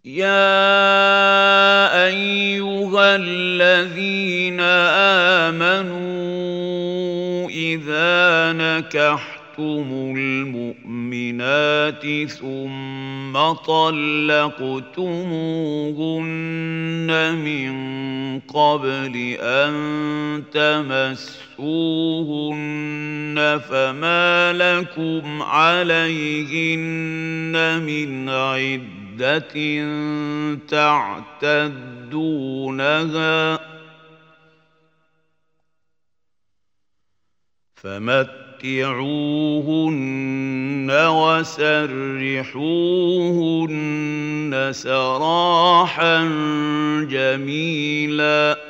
يا أيها الذين آمنوا إذا نكحتم المؤمنات ثم طلقتموهن من قبل أن تمسوهن فما لكم عليهن من عدة تعتدونها فمتعوهن وسرحوهن سراحا جميلا